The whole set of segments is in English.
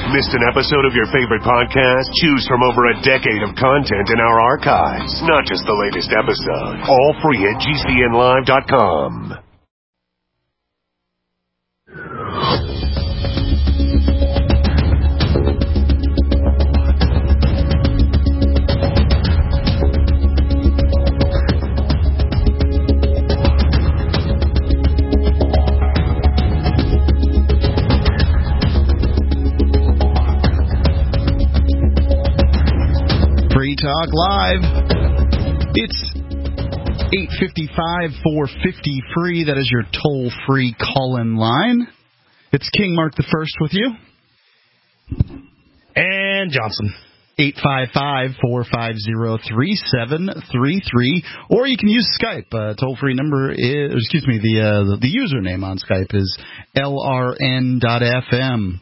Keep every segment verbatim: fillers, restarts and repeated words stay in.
Missed an episode of your favorite podcast? Choose from over a decade of content in our archives, not just the latest episode. All free at G C N live dot com. Free Talk Live. It's eight fifty-five, four fifty free. That is your toll-free call-in line. It's King Mark the First with you. And Johnson. eight five five, four five zero, three seven three three. Or you can use Skype. Uh, toll-free number is, excuse me, the, uh, the, the username on Skype is L R N dot F M.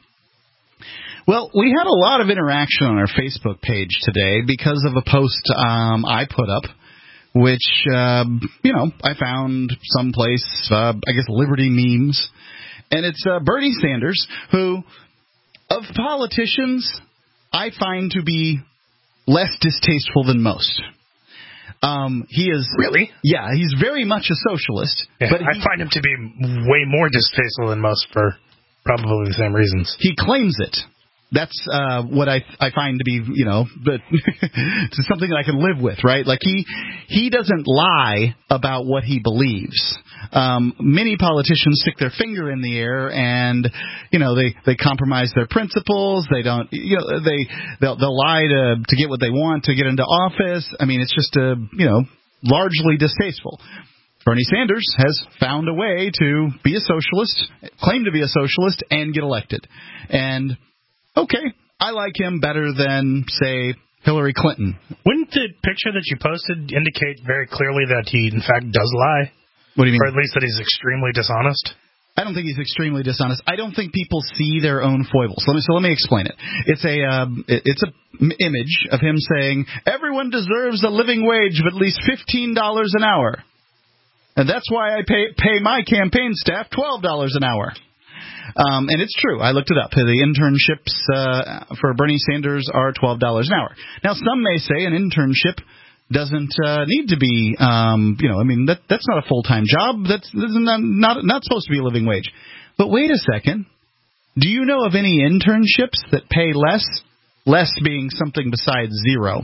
Well, we had a lot of interaction on our Facebook page today because of a post um, I put up, which, uh, you know, I found someplace, uh, I guess, Liberty Memes. And it's uh, Bernie Sanders, who, of politicians, I find to be less distasteful than most. Um, he is... Really? Yeah, he's very much a socialist. Yeah, but I he, find him to be way more distasteful than most for probably the same reasons. He claims it. That's uh, what I I find to be, you know, but it's something that I can live with, right? Like he he doesn't lie about what he believes. Um, many politicians stick their finger in the air and, you know, they, they compromise their principles. They don't, you know, they they'll, they'll lie to to get what they want to get into office. I mean, it's just a, you know, largely distasteful. Bernie Sanders has found a way to be a socialist, claim to be a socialist, and get elected. And okay, I like him better than, say, Hillary Clinton. Wouldn't the picture that you posted indicate very clearly that he, in fact, does lie? What do you mean? Or at least that he's extremely dishonest? I don't think he's extremely dishonest. I don't think people see their own foibles. Let me, so let me explain it. It's a um, it, it's a m- image of him saying, everyone deserves a living wage of at least fifteen dollars an hour. And that's why I pay, pay my campaign staff twelve dollars an hour. Um, and it's true. I looked it up. The internships uh, for Bernie Sanders are twelve dollars an hour. Now, some may say an internship doesn't uh, need to be, um, you know, I mean, that that's not a full-time job. That's, that's not, not not supposed to be a living wage. But wait a second. Do you know of any internships that pay less? Less being something besides zero.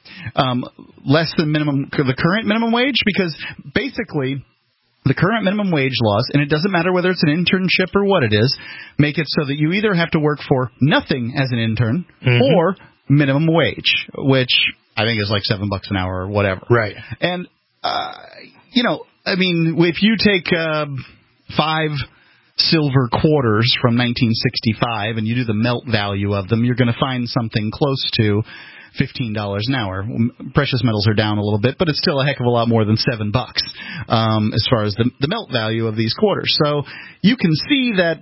Um, less than minimum, the current minimum wage? Because basically, the current minimum wage laws, and it doesn't matter whether it's an internship or what it is, make it so that you either have to work for nothing as an intern mm-hmm. or minimum wage, which I think is like seven bucks an hour or whatever. Right. And, uh, you know, I mean, if you take uh, five silver quarters from nineteen sixty-five and you do the melt value of them, you're going to find something close to fifteen dollars an hour. Precious metals are down a little bit, but it's still a heck of a lot more than seven bucks um, as far as the, the melt value of these quarters. So you can see that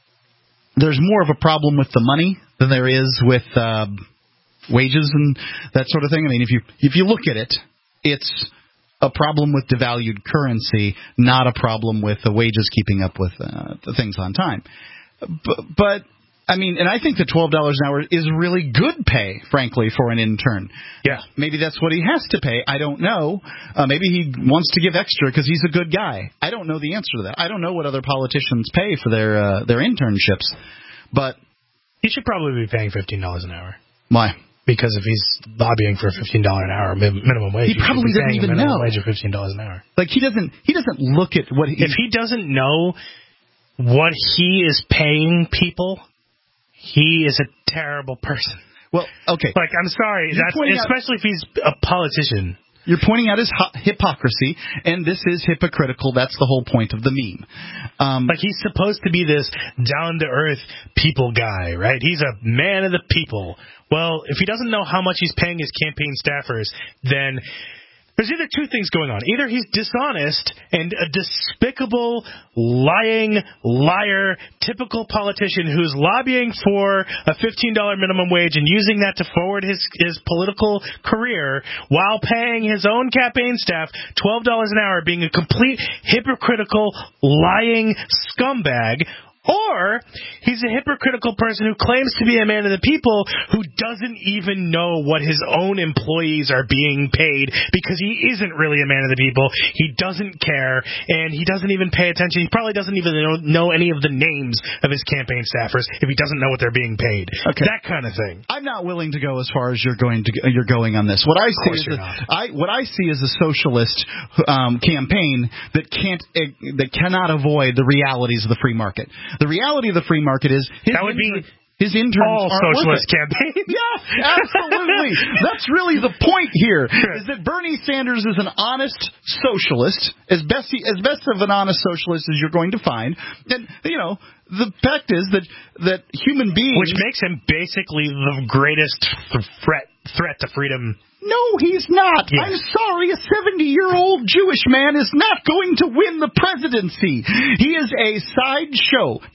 there's more of a problem with the money than there is with uh, wages and that sort of thing. I mean, if you if you look at it, it's a problem with devalued currency, not a problem with the wages keeping up with uh, the things on time. But, but I mean, and I think the twelve dollars an hour is really good pay, frankly, for an intern. Yeah. Maybe that's what he has to pay. I don't know. Uh, maybe he wants to give extra because he's a good guy. I don't know the answer to that. I don't know what other politicians pay for their uh, their internships. But he should probably be paying fifteen dollars an hour. Why? Because if he's lobbying for a fifteen dollars an hour minimum wage, he probably doesn't even a minimum know. Wage of fifteen dollars an hour. Like he doesn't he doesn't look at what he, if he doesn't know what he is paying people, he is a terrible person. Well, okay. Like, I'm sorry, that's, especially out, if he's a politician. You're pointing out his hi- hypocrisy, and this is hypocritical. That's the whole point of the meme. Um, like, he's supposed to be this down-to-earth people guy, right? He's a man of the people. Well, if he doesn't know how much he's paying his campaign staffers, then there's either two things going on. Either he's dishonest and a despicable, lying, liar, typical politician who's lobbying for a fifteen dollars minimum wage and using that to forward his, his political career while paying his own campaign staff twelve dollars an hour, being a complete hypocritical, lying scumbag. Or he's a hypocritical person who claims to be a man of the people who doesn't even know what his own employees are being paid because he isn't really a man of the people. He doesn't care, and he doesn't even pay attention. He probably doesn't even know, know any of the names of his campaign staffers if he doesn't know what they're being paid. Okay. That kind of thing. I'm not willing to go as far as you're going to you're going on this. What I see is a, I what I see is a socialist um, campaign that can't that cannot avoid the realities of the free market. The reality of the free market is his that would inter- be his interns all aren't socialist worth it. campaigns. Yeah, absolutely. That's really the point here. Is that Bernie Sanders is an honest socialist, as best he, as best of an honest socialist as you're going to find. And you know, the fact is that that human beings, which makes him basically the greatest threat threat to freedom. No, he's not. Yeah. I'm sorry, a seventy-year-old Jewish man is not going to win the presidency. He is a sideshow.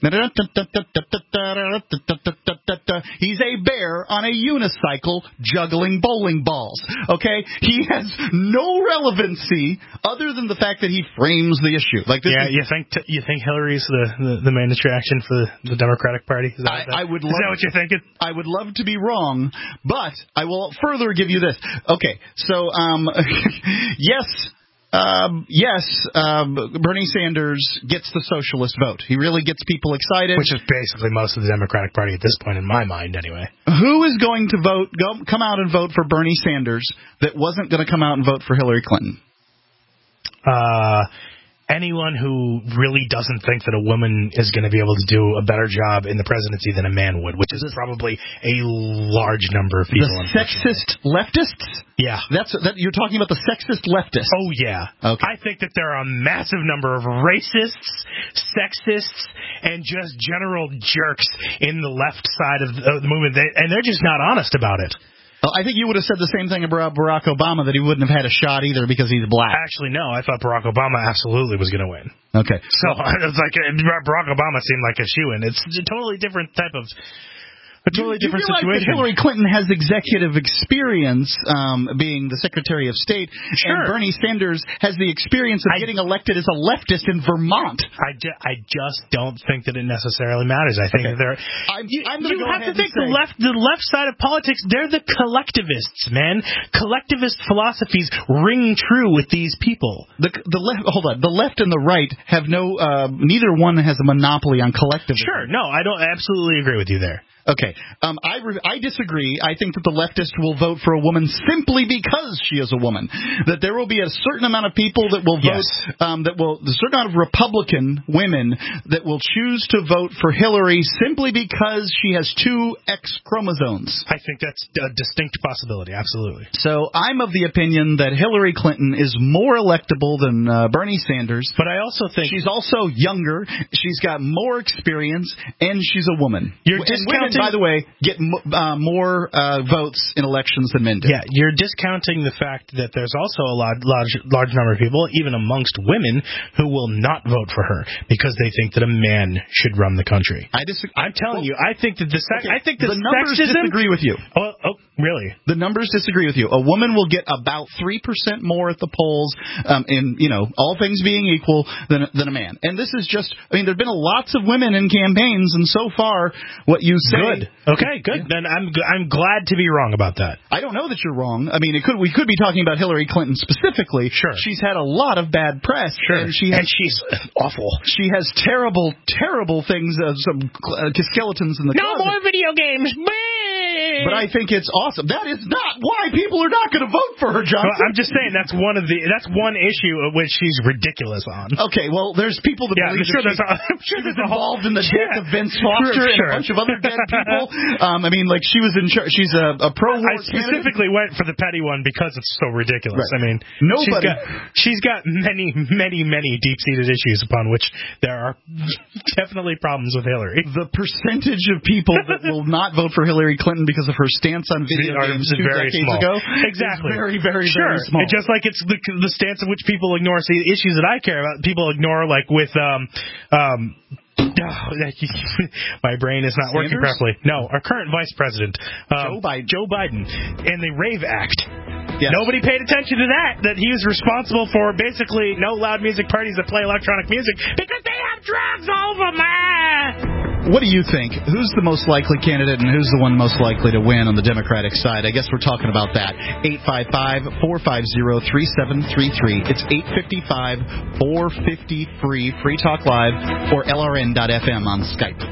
He's a bear on a unicycle juggling bowling balls. Okay? He has no relevancy other than the fact that he frames the issue. Like this yeah, is, you think t- you think Hillary's the, the, the main attraction for the, the Democratic Party? Is that, I, that, I would is love, that what you're thinking? I would love to be wrong, but I will further give you this. Okay, so um, yes, um, yes, um, Bernie Sanders gets the socialist vote. He really gets people excited, which is basically most of the Democratic Party at this point, in my mind, anyway. Who is going to vote? Go, come out and vote for Bernie Sanders that wasn't going to come out and vote for Hillary Clinton? Uh. Anyone who really doesn't think that a woman is going to be able to do a better job in the presidency than a man would, which is probably a large number of people. The sexist leftists? Yeah. That's that you're talking about the sexist leftists. Oh, yeah. Okay. I think that there are a massive number of racists, sexists, and just general jerks in the left side of the, of the movement, they, and they're just not honest about it. Well, I think you would have said the same thing about Barack Obama, that he wouldn't have had a shot either because he's black. Actually, no. I thought Barack Obama absolutely was going to win. Okay. So it's like Barack Obama seemed like a shoo-in. It's a totally different type of... A totally you, different you situation. That Hillary Clinton has executive experience, um, being the Secretary of State, sure. and Bernie Sanders has the experience of I, getting elected as a leftist in Vermont. I, ju- I just don't think that it necessarily matters. I think okay. that there. I'm, you I'm you go have to think say, the left, the left side of politics. They're the collectivists, man. Collectivist philosophies ring true with these people. The the left. Hold on. The left and the right have no. Uh, neither one has a monopoly on collectivism. Sure. No, I don't. I absolutely agree with you there. Okay, um, I re- I disagree. I think that the leftist will vote for a woman simply because she is a woman. That there will be a certain amount of people that will vote, yes. um, that will, a certain amount of Republican women that will choose to vote for Hillary simply because she has two X chromosomes. I think that's a distinct possibility, absolutely. So I'm of the opinion that Hillary Clinton is more electable than uh, Bernie Sanders. But I also think she's also younger, she's got more experience, and she's a woman. You're and discounting... women, by the way, get uh, more uh, votes in elections than men do. Yeah, you're discounting the fact that there's also a large, large, large number of people, even amongst women, who will not vote for her because they think that a man should run the country. I disagree. I'm telling well, you, I think that the se- okay, I think the, the numbers sexism, disagree with you. Oh, oh, really? The numbers disagree with you. A woman will get about three percent more at the polls, um, in you know all things being equal, than than a man. And this is just, I mean, there've been lots of women in campaigns, and so far, what you say. Good. Okay, good. Yeah. Then I'm I'm glad to be wrong about that. I don't know that you're wrong. I mean, it could we could be talking about Hillary Clinton specifically. Sure. She's had a lot of bad press. Sure. And, she has, and she's awful. She has terrible, terrible things, uh, some uh, skeletons in the no closet. more video games. But I think it's awesome. That is not why people are not going to vote for her, Johnson. Well, I'm just saying that's one of the that's one issue of which she's ridiculous on. Okay, well, there's people that yeah, believe I'm sure that there's she, a, I'm sure she was there's involved whole, in the yeah. death of Vince Foster sure, and sure. a bunch of other dead people. Um, I mean, like she was in charge. She's a, a pro. I specifically candidate. went for the petty one because it's so ridiculous. Right. I mean, nobody. She's got, she's got many, many, many deep-seated issues upon which there are definitely problems with Hillary. The percentage of people that will not vote for Hillary Clinton because of her stance on video are games two very decades small. ago, exactly, is very, very, sure. very small. And just like it's the, the stance in which people ignore see, issues that I care about, people ignore like with um um. My brain is not Sanders? working properly. No, our current vice president, um, Joe Biden. Joe Biden, and the RAVE Act. Yes. Nobody paid attention to that. That he was responsible for basically no loud music parties that play electronic music because they have drugs over me! What do you think? Who's the most likely candidate and who's the one most likely to win on the Democratic side? I guess we're talking about that. eight five five, four five zero, three seven three three. It's eight five five, four five zero, free, Free Talk Live, or L R N dot F M on Skype.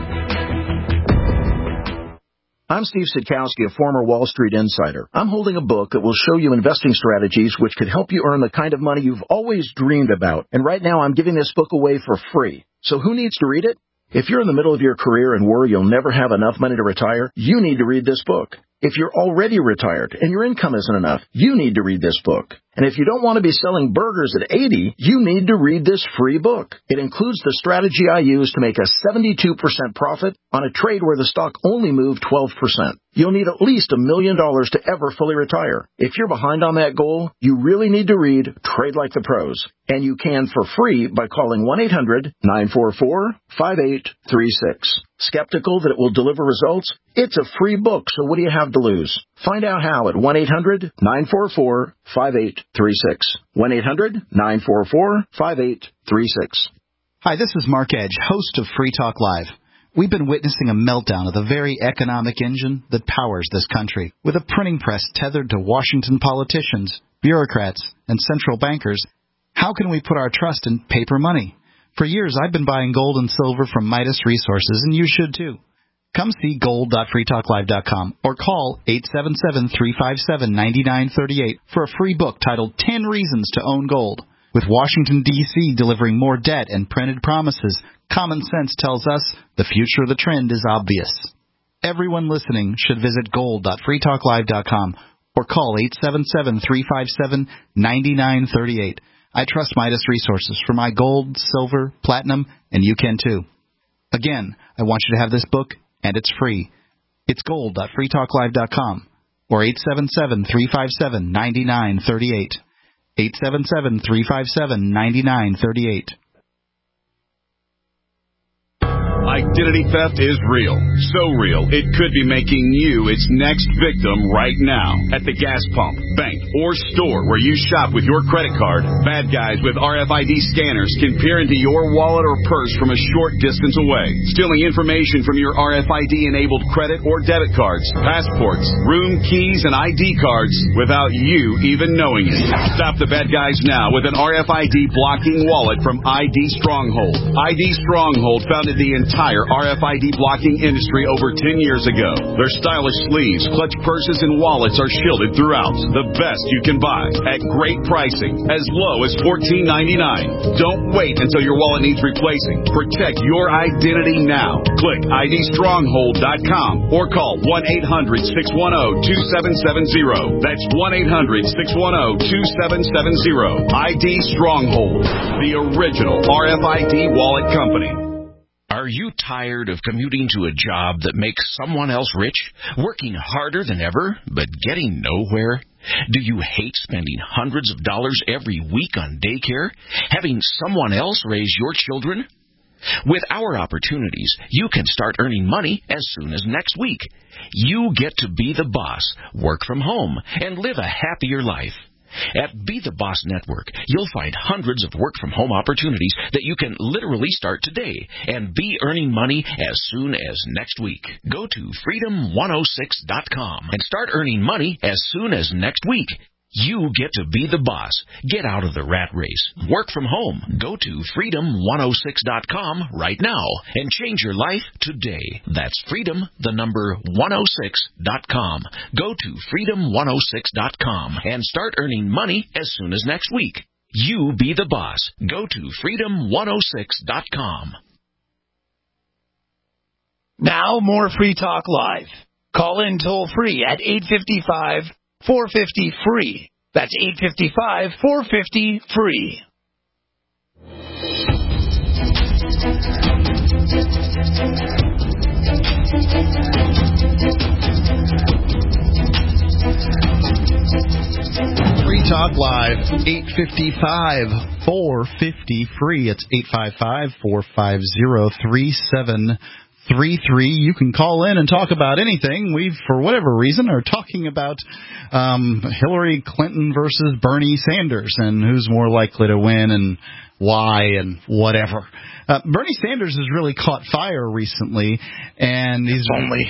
I'm Steve Sidkowski, a former Wall Street insider. I'm holding a book that will show you investing strategies which could help you earn the kind of money you've always dreamed about. And right now I'm giving this book away for free. So who needs to read it? If you're in the middle of your career and worry you'll never have enough money to retire, you need to read this book. If you're already retired and your income isn't enough, you need to read this book. And if you don't want to be selling burgers at eighty, you need to read this free book. It includes the strategy I use to make a seventy-two percent profit on a trade where the stock only moved twelve percent. You'll need at least a million dollars to ever fully retire. If you're behind on that goal, you really need to read Trade Like the Pros. And you can for free by calling one eight hundred, nine four four, five eight three six. Skeptical that it will deliver results? It's a free book, so what do you have to lose? Find out how at one eight hundred, nine four four, five eight three six. one eight hundred, nine four four, five eight three six. Hi, this is Mark Edge, host of Free Talk Live. We've been witnessing a meltdown of the very economic engine that powers this country. With a printing press tethered to Washington politicians, bureaucrats, and central bankers, how can we put our trust in paper money? For years, I've been buying gold and silver from Midas Resources, and you should too. Come see gold dot free talk live dot com or call eight seven seven, three five seven, nine nine three eight for a free book titled ten Reasons to Own Gold. With Washington, D C delivering more debt and printed promises, common sense tells us the future of the trend is obvious. Everyone listening should visit gold dot free talk live dot com or call eight seven seven, three five seven, nine nine three eight. I trust Midas Resources for my gold, silver, platinum, and you can too. Again, I want you to have this book, and it's free. It's gold dot free talk live dot com or eight seven seven, three five seven, nine nine three eight. eight seven seven, three five seven, nine nine three eight. Identity theft is real. So real, it could be making you its next victim right now. At the gas pump, bank, or store where you shop with your credit card, bad guys with R F I D scanners can peer into your wallet or purse from a short distance away, stealing information from your R F I D-enabled credit or debit cards, passports, room keys, and I D cards without you even knowing it. Stop the bad guys now with an R F I D blocking wallet from I D Stronghold. I D Stronghold founded the entire entire R F I D blocking industry over ten years ago. Their stylish sleeves, clutch purses, and wallets are shielded throughout. The best you can buy at great pricing, as low as fourteen ninety-nine. Don't wait until your wallet needs replacing. Protect your identity now. Click I D stronghold dot com or call one eight hundred, six one zero, two seven seven zero. That's one eight hundred, six one zero, two seven seven zero. I D Stronghold, the original R F I D wallet company. Are you tired of commuting to a job that makes someone else rich, working harder than ever, but getting nowhere? Do you hate spending hundreds of dollars every week on daycare, having someone else raise your children? With our opportunities, you can start earning money as soon as next week. You get to be the boss, work from home, and live a happier life. At Be The Boss Network, you'll find hundreds of work-from-home opportunities that you can literally start today and be earning money as soon as next week. Go to freedom one oh six dot com and start earning money as soon as next week. You get to be the boss. Get out of the rat race. Work from home. Go to freedom one oh six dot com right now and change your life today. That's freedom, the number one oh six dot com. Go to freedom one oh six dot com and start earning money as soon as next week. You be the boss. Go to freedom one oh six dot com. Now more Free Talk Live. Call in toll free at eight five five, four five zero, free. That's eight five five, four five zero, free. Free Talk Live, eight five five, four five zero, free. It's eight five five, four five zero, three seven three three. You can call in and talk about anything. We, for whatever reason, are talking about um, Hillary Clinton versus Bernie Sanders and who's more likely to win and why and whatever. Uh, Bernie Sanders has really caught fire recently, and he's only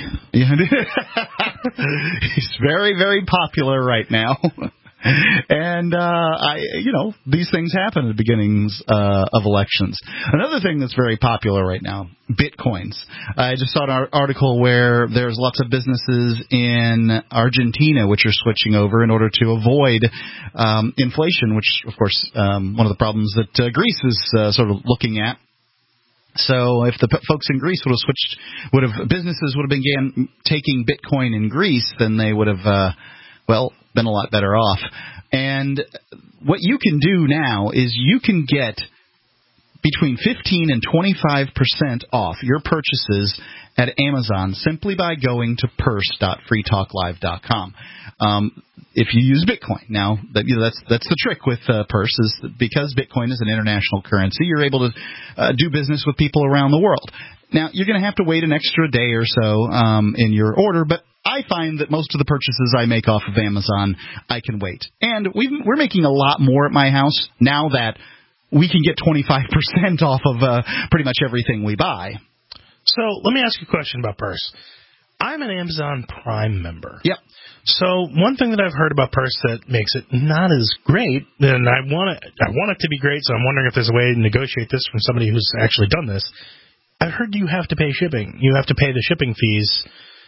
he's very, very popular right now. And, uh, I, you know, these things happen at the beginnings uh, of elections. Another thing that's very popular right now, Bitcoins. I just saw an article where there's lots of businesses in Argentina which are switching over in order to avoid um, inflation, which, of course, um, one of the problems that uh, Greece is uh, sort of looking at. So if the p- folks in Greece would have switched, would have businesses would have began taking Bitcoin in Greece, then they would have, uh, well, been a lot better off. And what you can do now is you can get between fifteen and twenty-five percent off your purchases at Amazon simply by going to purse dot free talk live dot com. Um, if you use Bitcoin. Now, that, you know, that's that's the trick with uh, Purse, is that because Bitcoin is an international currency, you're able to uh, do business with people around the world. Now, you're going to have to wait an extra day or so um, in your order, but I find that most of the purchases I make off of Amazon, I can wait. And we've, we're making a lot more at my house now that we can get twenty-five percent off of uh, pretty much everything we buy. So let me ask you a question about Purse. I'm an Amazon Prime member. Yep. So one thing that I've heard about Purse that makes it not as great, and I want it, I want it to be great, so I'm wondering if there's a way to negotiate this from somebody who's actually done this. I've heard you have to pay shipping. You have to pay the shipping fees.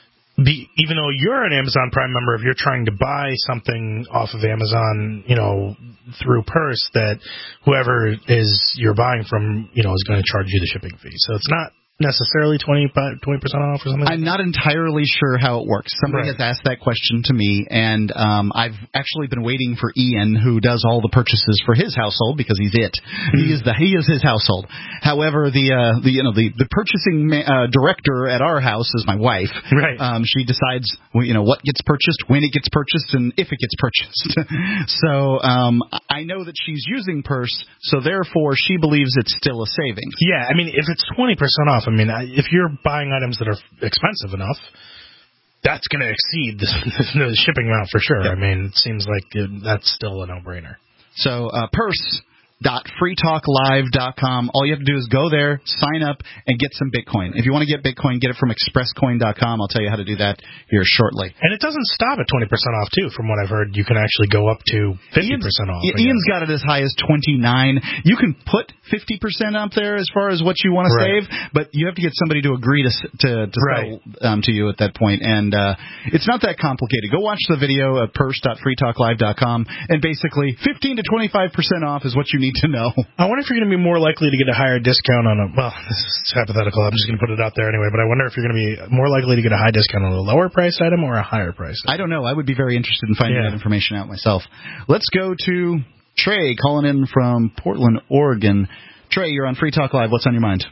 Be, even though you're an Amazon Prime member, if you're trying to buy something off of Amazon, you know, through Purse, that whoever is you're buying from, you know, is going to charge you the shipping fee. So it's not necessarily twenty percent off or something? I'm not entirely sure how it works. Somebody Right. has asked that question to me, and um, I've actually been waiting for Ian, who does all the purchases for his household, because he's it. Mm. He is the he is his household. However, the uh, the you know the the purchasing ma- uh, director at our house is my wife. Right. Um, she decides you know what gets purchased, when it gets purchased, and if it gets purchased. So um, I know that she's using Purse, so therefore she believes it's still a savings. Yeah, I mean, if it's twenty percent off, I mean, if you're buying items that are expensive enough, that's going to exceed the, the shipping amount for sure. Yep. I mean, it seems like it, that's still a no-brainer. So, uh, purse dot free talk live dot com. All you have to do is go there, sign up, and get some Bitcoin. If you want to get Bitcoin, get it from express coin dot com. I'll tell you how to do that here shortly. And it doesn't stop at twenty percent off, too. From what I've heard, you can actually go up to fifty percent off. Ian's got it as high as twenty-nine. You can put fifty percent up there as far as what you want to right. save, but you have to get somebody to agree to to, to right. sell um, to you at that point. And uh, it's not that complicated. Go watch the video at purse dot free talk live dot com, and basically fifteen to twenty-five percent off is what you need to know. I wonder if you're going to be more likely to get a higher discount on a, well, this is hypothetical, I'm just going to put it out there anyway, but I wonder if you're going to be more likely to get a high discount on a lower price item or a higher price item. I don't know. I would be very interested in finding yeah. that information out myself. Let's go to Trey calling in from Portland, Oregon. Trey, you're on Free Talk Live. What's on your mind?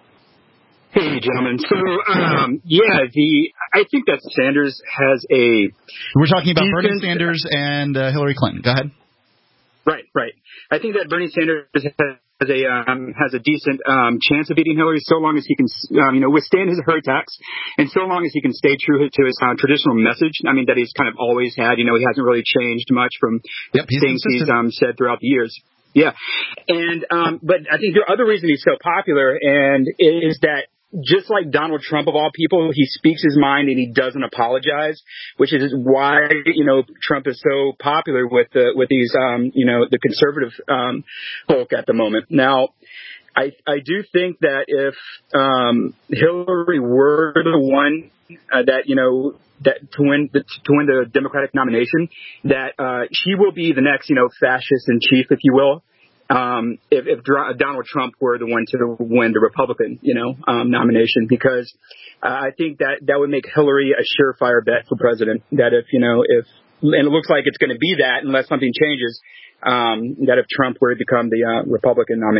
Hey, gentlemen. So, um, yeah, the I think that Sanders has a... We're talking about decent, Bernie Sanders and uh, Hillary Clinton. Go ahead. Right, right. I think that Bernie Sanders has a um, has a decent um, chance of beating Hillary, so long as he can, um, you know, withstand his her attacks, and so long as he can stay true to his uh, traditional message. I mean, that he's kind of always had. You know, he hasn't really changed much from yep, he's things consistent. he's um, said throughout the years. Yeah, and um, but I think the other reason he's so popular and is that, just like Donald Trump, of all people, he speaks his mind and he doesn't apologize, which is why, you know, Trump is so popular with the, with these, um, you know, the conservative, um, folk at the moment. Now, I, I do think that if, um, Hillary were the one, uh, that, you know, that to win the, to win the Democratic nomination, that, uh, she will be the next, you know, fascist in chief, if you will. Um, if, if Donald Trump were the one to win the Republican, you know, um, nomination, because uh, I think that that would make Hillary a surefire bet for president. That if, you know, if, and it looks like it's going to be that unless something changes, um, that if Trump were to become the uh, Republican nominee.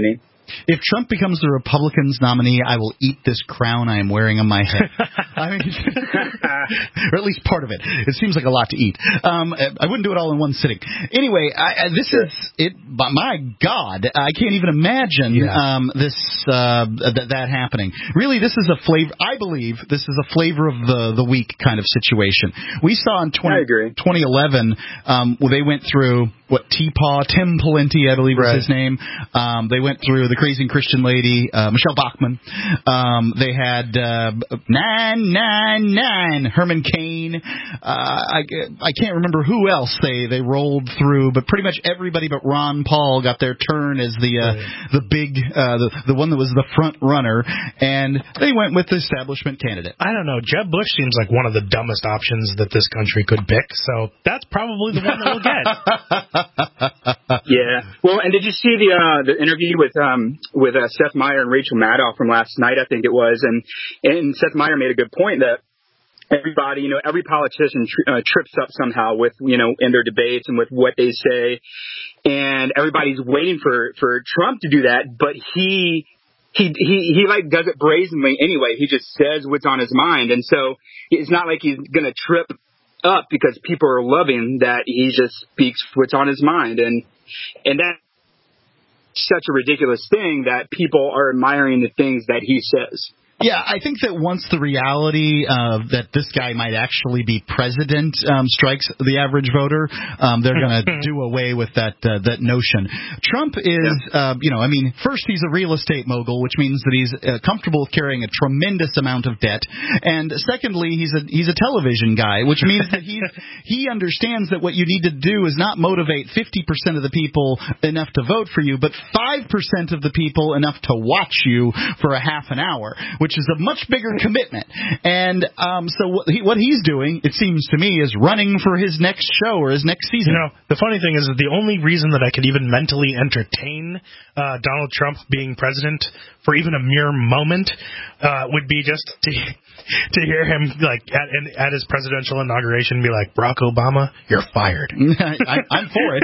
If Trump becomes the Republicans' nominee, I will eat this crown I am wearing on my head. I mean, or at least part of it. It seems like a lot to eat. Um, I wouldn't do it all in one sitting. Anyway, I, I, this is it. But my God, I can't even imagine yeah. um, this uh, th- that happening. Really, this is a flavor. I believe this is a flavor of the the week kind of situation. We saw in twenty eleven, um, well, they went through what T-Paw, Tim Pawlenty, I believe right. was his name. Um, they went through the Crazy Christian Lady, uh, Michelle Bachmann. Um, they had uh, nine nine nine Herman Cain. Uh, I I can't remember who else they, they rolled through, but pretty much everybody but Ron Paul got their turn as the uh, right. the big uh, the the one that was the front runner, and they went with the establishment candidate. I don't know. Jeb Bush seems like one of the dumbest options that this country could pick, so that's probably the one that we'll get. Yeah. Well, and did you see the uh, the interview with um with uh, Seth Meyer and Rachel Maddow from last night? I think it was, and and Seth Meyer made a good point that everybody, you know, every politician tri- uh, trips up somehow with, you know, in their debates and with what they say, and everybody's waiting for for Trump to do that, but he. He, he, he like does it brazenly anyway. He just says what's on his mind. And so it's not like he's going to trip up because people are loving that he just speaks what's on his mind. And, and that's such a ridiculous thing that people are admiring the things that he says. Yeah, I think that once the reality uh, that this guy might actually be president um, strikes the average voter, um, they're going to do away with that uh, that notion. Trump is, yeah. uh, you know, I mean, first he's a real estate mogul, which means that he's uh, comfortable with carrying a tremendous amount of debt, and secondly, he's a he's a television guy, which means that he's he understands that what you need to do is not motivate fifty percent of the people enough to vote for you, but five percent of the people enough to watch you for a half an hour, which is a much bigger commitment. And um, so what, he, what he's doing, it seems to me, is running for his next show or his next season. You know, the funny thing is that the only reason that I could even mentally entertain uh, Donald Trump being president for even a mere moment uh, would be just to to hear him like at at his presidential inauguration be like, Barack Obama, you're fired. I, I'm for it.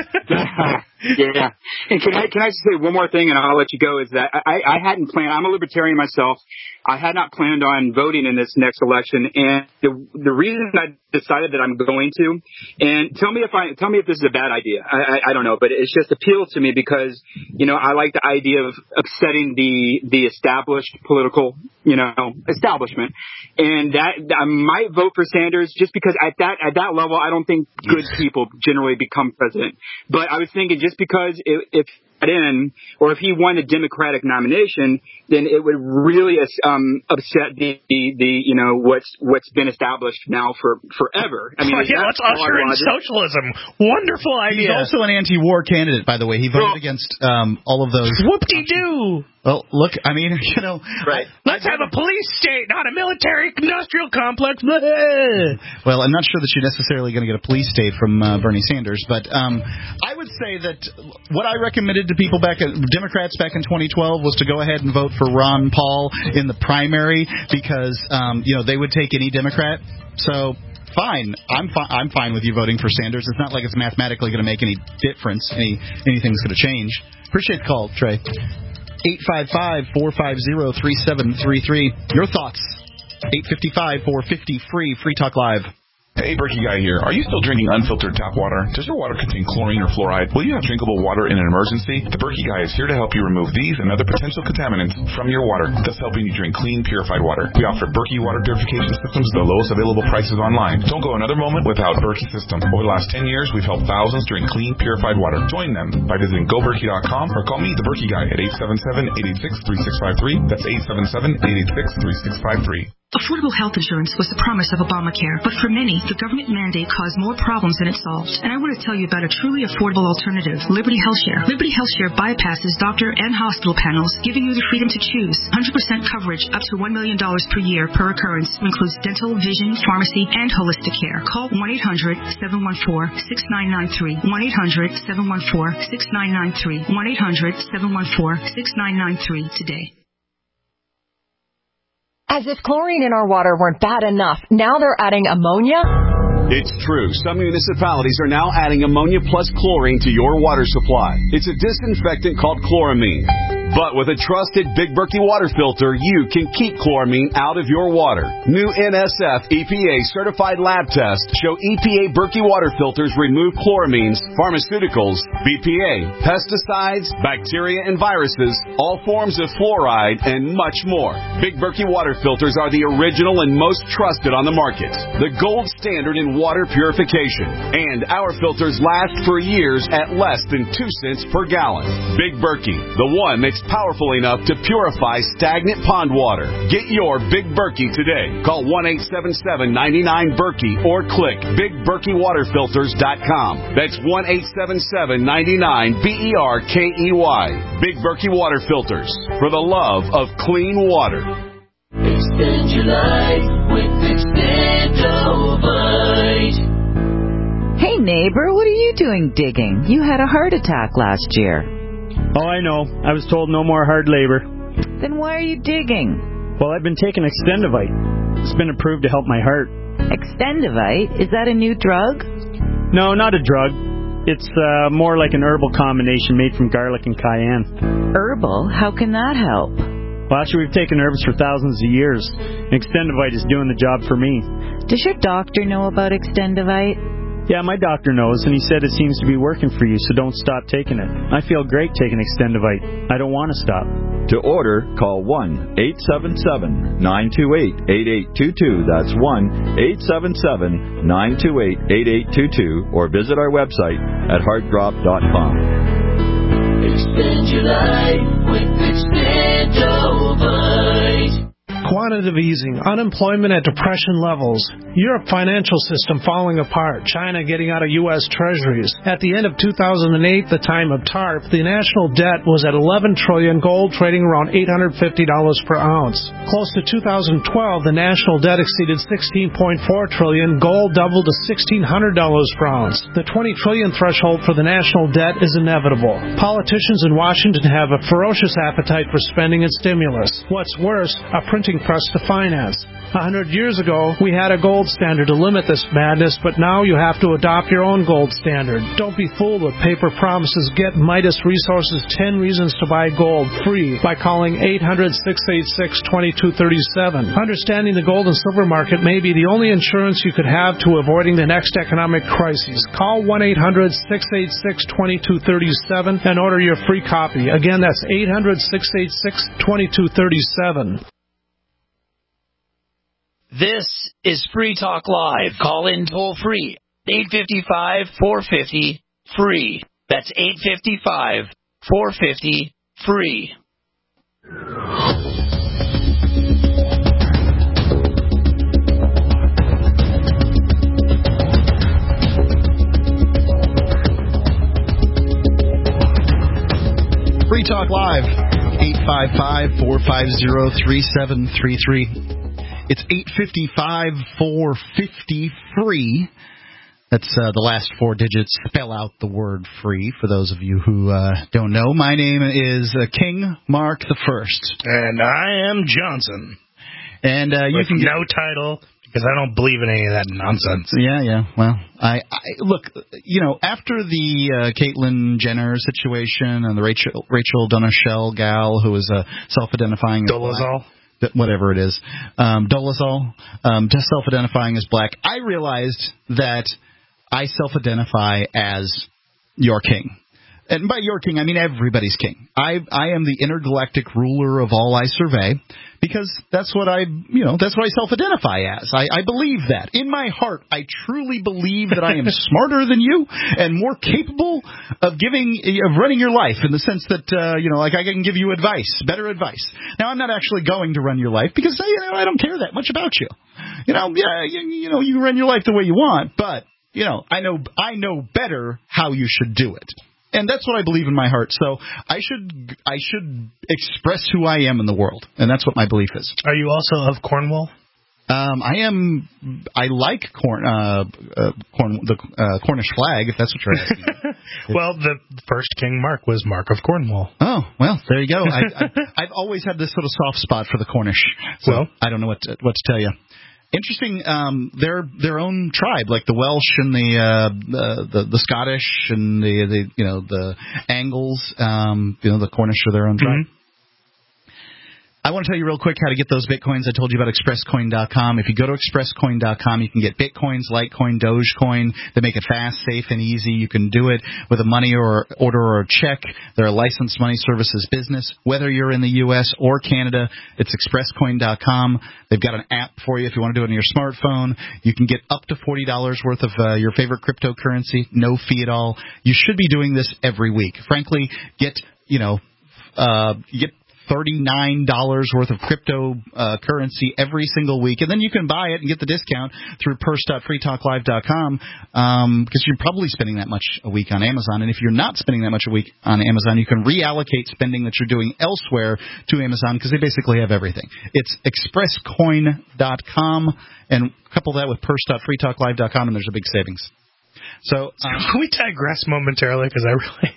Yeah. And can I can I just say one more thing, and I'll let you go, is that I, I hadn't planned. I'm a libertarian myself. I had not planned on voting in this next election, and the the reason I decided that I'm going to, and tell me if I tell me if this is a bad idea. I, I, I don't know, but it's just appeals to me because, you know, I like the idea of upsetting the the established political, you know, establishment, and that I might vote for Sanders just because at that at that level I don't think good people generally become president. But I was thinking just because if, if in, or if he won a Democratic nomination, then it would really um, upset the, the, the, you know, what's what's been established now for forever. I mean, oh, yeah, let's usher in socialism. Wonderful idea. He's also an anti-war candidate, by the way. He voted well, against um, all of those. Whoop-de-doo. Well, look, I mean, you know. Right. Let's have a police state, not a military-industrial complex. Well, I'm not sure that you're necessarily going to get a police state from uh, Bernie Sanders, but um, I would say that what I recommended to people back, at, Democrats back in twenty twelve, was to go ahead and vote for Ron Paul in the primary because, um, you know, they would take any Democrat. So fine. I'm fi- I'm fine with you voting for Sanders. It's not like it's mathematically going to make any difference. Any anything's going to change. Appreciate the call, Trey. eight five five, four five zero, three seven three three. Your thoughts. eight five five, four five zero, free. Free Talk Live. Hey, Berkey Guy here. Are you still drinking unfiltered tap water? Does your water contain chlorine or fluoride? Will you have drinkable water in an emergency? The Berkey Guy is here to help you remove these and other potential contaminants from your water, thus helping you drink clean, purified water. We offer Berkey water purification systems at the lowest available prices online. Don't go another moment without Berkey system. Over the last ten years, we've helped thousands drink clean, purified water. Join them by visiting go berkey dot com or call me, the Berkey Guy, at eight seven seven, eight eight six, three six five three. That's eight seven seven, eight eight six, three six five three. Affordable health insurance was the promise of Obamacare, but for many, the government mandate caused more problems than it solved. And I want to tell you about a truly affordable alternative, Liberty HealthShare. Liberty HealthShare bypasses doctor and hospital panels, giving you the freedom to choose. one hundred percent coverage up to one million dollars per year per occurrence, includes dental, vision, pharmacy, and holistic care. Call one eight hundred, seven one four, six nine nine three. one eight hundred, seven one four, six nine nine three. one eight hundred, seven one four, six nine nine three today. As if chlorine in our water weren't bad enough, now they're adding ammonia? It's true. Some municipalities are now adding ammonia plus chlorine to your water supply. It's a disinfectant called chloramine. But with a trusted Big Berkey water filter, you can keep chloramine out of your water. New N S F E P A certified lab tests show E P A Berkey water filters remove chloramines, pharmaceuticals, B P A, pesticides, bacteria and viruses, all forms of fluoride, and much more. Big Berkey water filters are the original and most trusted on the market. The gold standard in water purification. And our filters last for years at less than two cents per gallon. Big Berkey, the one that's powerful enough to purify stagnant pond water. Get your Big Berkey today. Call one eight seven seven, nine nine, Berkey or click big berkey water filters dot com. That's one eight seven seven, nine nine, B E R K E Y. Big Berkey Water Filters, for the love of clean water. Extend your life with Extendovite. Hey neighbor, what are you doing digging? You had a heart attack last year. Oh, I know. I was told no more hard labor. Then why are you digging? Well, I've been taking Extendovite. It's been approved to help my heart. Extendovite? Is that a new drug? No, not a drug. It's uh, more like an herbal combination made from garlic and cayenne. Herbal? How can that help? Well, actually, we've taken herbs for thousands of years. Extendovite is doing the job for me. Does your doctor know about Extendovite? Yeah, my doctor knows, and he said it seems to be working for you, so don't stop taking it. I feel great taking Extendovite. I don't want to stop. To order, call one eight seven seven, nine two eight, eight eight two two. That's one eight seven seven, nine two eight, eight eight two two, or visit our website at heart drop dot com. Extend your life with Extendovite. Quantitative easing, unemployment at depression levels, Europe financial system falling apart, China getting out of U S treasuries. At the end of two thousand eight, the time of TARP, the national debt was at eleven trillion dollars, gold trading around eight hundred fifty dollars per ounce. Close to two thousand twelve, the national debt exceeded sixteen point four trillion dollars, gold doubled to sixteen hundred dollars per ounce. The twenty trillion dollars threshold for the national debt is inevitable. Politicians in Washington have a ferocious appetite for spending and stimulus. What's worse, a printing press to finance. A hundred years ago, we had a gold standard to limit this madness, but now you have to adopt your own gold standard. Don't be fooled with paper promises. Get Midas Resources ten Reasons to Buy Gold free by calling eight hundred, six eight six, two two three seven. Understanding the gold and silver market may be the only insurance you could have to avoiding the next economic crisis. Call one eight hundred, six eight six, two two three seven and order your free copy. Again, that's eight hundred, six eight six, two two three seven. This is Free Talk Live. Call in toll free. eight five five, four five zero, free. That's eight five five, four five zero, free. Free Talk Live. eight five five, four five zero, three seven three three. It's eight five five, four five zero, free. That's uh, the last four digits. Spell out the word free for those of you who uh, don't know. My name is uh, King Mark the First. And I am Johnson. And uh, you With can get no title, because I don't believe in any of that nonsense. Yeah, yeah. Well, I, I look, you know, after the uh, Caitlyn Jenner situation and the Rachel Rachel Donachelle gal who was uh, self-identifying as Dolezal. Whatever it is, um, Dolezal, um, just self-identifying as black, I realized that I self-identify as your king. And by your king, I mean everybody's king. I I am the intergalactic ruler of all I survey, because that's what I, you know, that's what I self-identify as. I, I believe that. In my heart, I truly believe that I am smarter than you and more capable of giving, of running your life, in the sense that, uh, you know, like I can give you advice, better advice. Now, I'm not actually going to run your life, because, you know, I don't care that much about you. You know, yeah, you, you know, you can run your life the way you want, but, you know, I know, I know better how you should do it. And that's what I believe in my heart. So I should I should express who I am in the world, and that's what my belief is. Are you also of Cornwall? Um, I am. I like corn, uh, uh, corn, the uh, Cornish flag, if that's what you're asking. Well, the first King Mark was Mark of Cornwall. Oh, well, there you go. I, I, I've always had this sort of soft spot for the Cornish. So well, I don't know what to, what to tell you. Interesting, um, their their own tribe, like the Welsh and the uh, the, the Scottish and the, the you know the Angles, um, you know the Cornish are their own tribe. I want to tell you real quick how to get those Bitcoins. I told you about express coin dot com. If you go to express coin dot com, you can get Bitcoins, Litecoin, Dogecoin. They make it fast, safe, and easy. You can do it with a money or order or a check. They're a licensed money services business. Whether you're in the U S or Canada, it's express coin dot com. They've got an app for you if you want to do it on your smartphone. You can get up to forty dollars worth of uh, your favorite cryptocurrency, no fee at all. You should be doing this every week. Frankly, get, you know, uh, you get thirty-nine dollars worth of crypto uh, currency every single week, and then you can buy it and get the discount through purse dot free talk live dot com um, because you're probably spending that much a week on Amazon. And if you're not spending that much a week on Amazon, you can reallocate spending that you're doing elsewhere to Amazon because they basically have everything. It's express coin dot com, and couple that with purse dot free talk live dot com, and there's a big savings. So, um, can we digress momentarily because I really...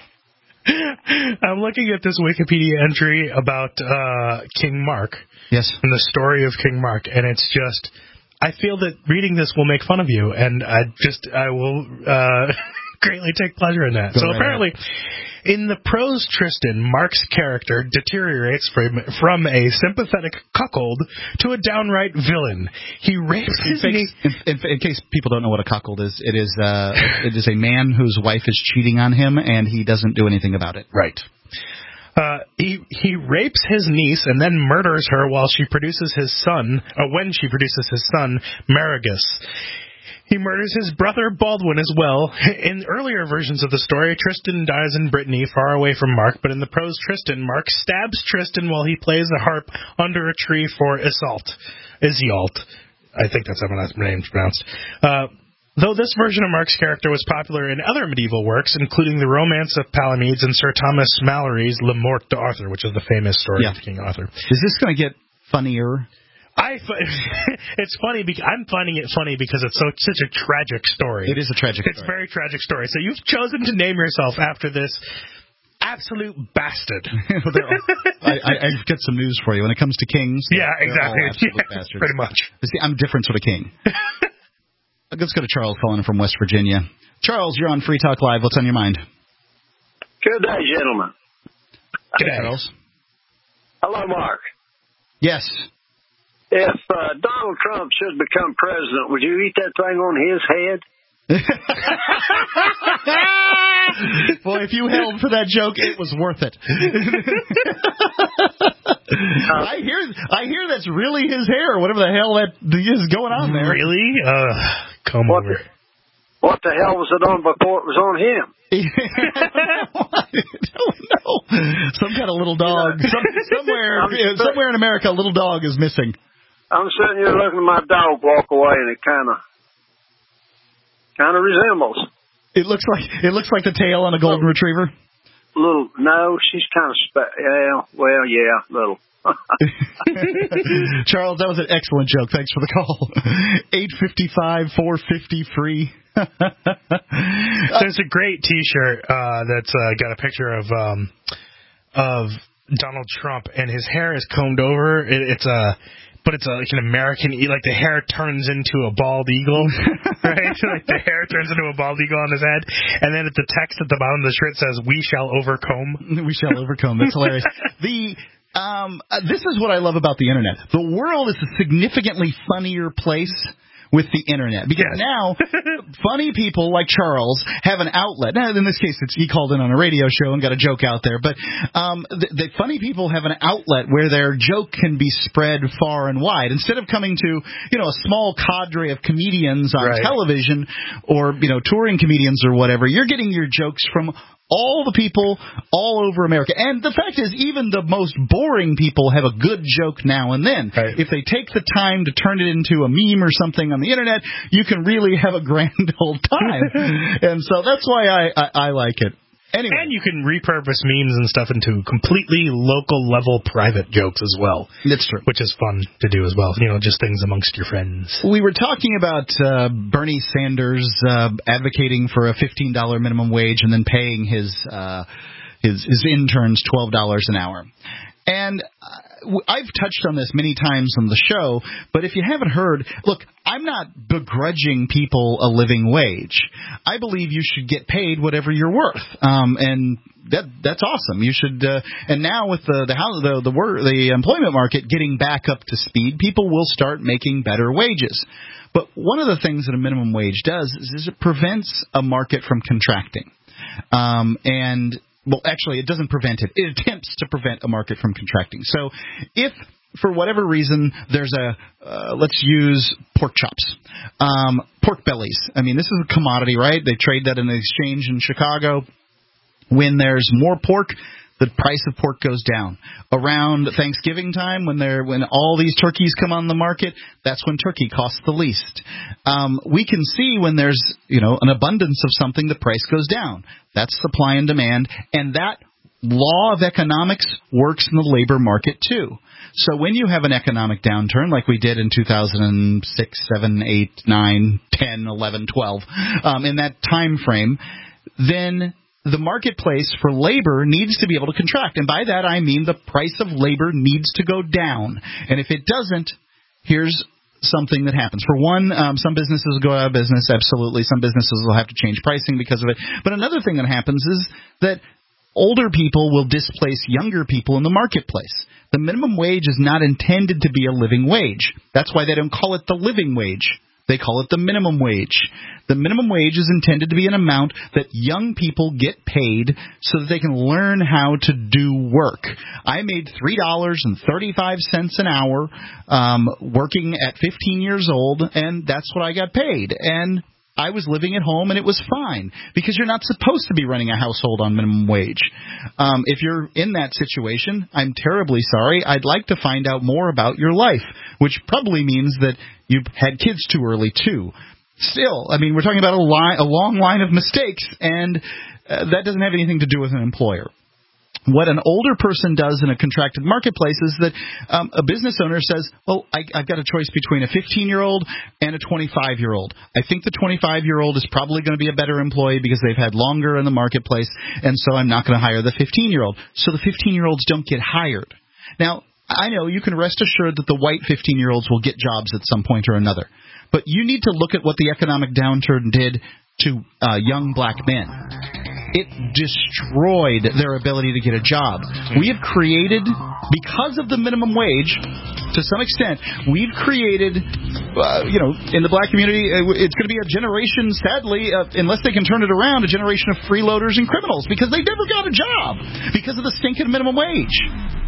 I'm looking at this Wikipedia entry about uh, King Mark. Yes. And the story of King Mark, and it's just, I feel that reading this will make fun of you, and I just, I will uh, greatly take pleasure in that. Go so right apparently, ahead. In the prose Tristan, Mark's character deteriorates from, from a sympathetic cuckold to a downright villain. He rapes his niece. In, in, in case people don't know what a cuckold is, it is uh, it is a man whose wife is cheating on him, and he doesn't do anything about it. Right. Uh, he he rapes his niece and then murders her while she produces his son, or when she produces his son, Marigus. He murders his brother Baldwin as well. In earlier versions of the story, Tristan dies in Brittany, far away from Mark, but in the prose Tristan, Mark stabs Tristan while he plays the harp under a tree for Iseult. Iseult. I think that's how my name's pronounced. Uh, though this version of Mark's character was popular in other medieval works, including the Romance of Palamedes and Sir Thomas Malory's Le Morte d'Arthur, which is the famous story yeah. of King Arthur. Is this going to get funnier? I, it's funny because I'm finding it funny because it's so such a tragic story. It is a tragic it's story. It's a very tragic story. So you've chosen to name yourself after this absolute bastard. I, I, I've got some news for you. When it comes to kings, yeah, exactly. Yeah, bastards. Pretty much. See, I'm a different sort of king. Let's go to Charles calling from West Virginia. Charles, you're on Free Talk Live. What's on your mind? Good day, gentlemen. Good day, Charles. Hello, Mark. Yes. If uh, Donald Trump should become president, would you eat that thing on his head? Boy, if you held for that joke, it was worth it. I hear, I hear that's really his hair, whatever the hell that is going on there. Really? Uh, come what over. The, what the hell was it on before it was on him? I don't know. Some kind of little dog. Some, somewhere, somewhere in America, a little dog is missing. I'm sitting here looking at my dog walk away, and it kind of, kind of resembles. It looks like it looks like the tail on a golden little, retriever. Little, no, she's kind of spe- yeah, well, yeah, little. Charles, that was an excellent joke. Thanks for the call. eight five five, four five zero, free. There's a great T-shirt uh, that's uh, got a picture of um, of Donald Trump, and his hair is combed over. It, it's a But it's a, like an American, like the hair turns into a bald eagle, right? Like the hair turns into a bald eagle on his head. And then the text at the bottom of the shirt says, "We shall overcome." We shall overcome. That's hilarious. The um, uh, this is what I love about the Internet. The world is a significantly funnier place with the Internet. Because yes. now, funny people like Charles have an outlet. Now, in this case, it's, he called in on a radio show and got a joke out there. But um, the, the funny people have an outlet where their joke can be spread far and wide. Instead of coming to, you know, a small cadre of comedians on right. television or, you know, touring comedians or whatever, you're getting your jokes from all the people all over America. And the fact is, even the most boring people have a good joke now and then. Right. If they take the time to turn it into a meme or something on the Internet, you can really have a grand old time. And so that's why I, I, I like it. Anyway. And you can repurpose memes and stuff into completely local level private jokes as well. That's true. Which is fun to do as well. You know, just things amongst your friends. We were talking about uh, Bernie Sanders uh, advocating for a fifteen dollars minimum wage and then paying his uh, his, his interns twelve dollars an hour. And uh, I've touched on this many times on the show, but if you haven't heard, look, I'm not begrudging people a living wage. I believe you should get paid whatever you're worth, um, and that that's awesome. You should, uh, and now with the the house, the the, work, the employment market getting back up to speed, people will start making better wages. But one of the things that a minimum wage does is, is it prevents a market from contracting, um, and Well, actually, it doesn't prevent it. It attempts to prevent a market from contracting. So if, for whatever reason, there's a, uh, let's use pork chops, um, pork bellies. I mean, this is a commodity, right? They trade that in the exchange in Chicago. When there's more pork, the price of pork goes down. Around Thanksgiving time, when they're, when all these turkeys come on the market, that's when turkey costs the least. Um, we can see when there's, you know, an abundance of something, the price goes down. That's supply and demand, and that law of economics works in the labor market too. So when you have an economic downturn like we did in two thousand six, seven, eight, nine, ten, eleven, twelve, um, in that time frame, then the marketplace for labor needs to be able to contract. And by that I mean the price of labor needs to go down. And if it doesn't, here's something that happens. For one, um, some businesses will go out of business, absolutely. Some businesses will have to change pricing because of it. But another thing that happens is that older people will displace younger people in the marketplace. The minimum wage is not intended to be a living wage. That's why they don't call it the living wage. They call it the minimum wage. The minimum wage is intended to be an amount that young people get paid so that they can learn how to do work. I made three dollars and thirty-five cents an hour um, working at fifteen years old, and that's what I got paid. And I was living at home, and it was fine, because you're not supposed to be running a household on minimum wage. Um, if you're in that situation, I'm terribly sorry. I'd like to find out more about your life, which probably means that you had kids too early, too. Still, I mean, we're talking about a, line, a long line of mistakes, and uh, that doesn't have anything to do with an employer. What an older person does in a contracted marketplace is that um, a business owner says, well, I, I've got a choice between a fifteen-year-old and a twenty-five-year-old. I think the twenty-five-year-old is probably going to be a better employee because they've had longer in the marketplace, and so I'm not going to hire the fifteen-year-old. So the fifteen-year-olds don't get hired. Now, I know you can rest assured that the white fifteen-year-olds will get jobs at some point or another, but you need to look at what the economic downturn did to uh, young black men. It destroyed their ability to get a job. We have created, because of the minimum wage, to some extent, we've created, uh, you know, in the black community, it's going to be a generation, sadly, uh, unless they can turn it around, a generation of freeloaders and criminals, because they never got a job because of the stinking minimum wage.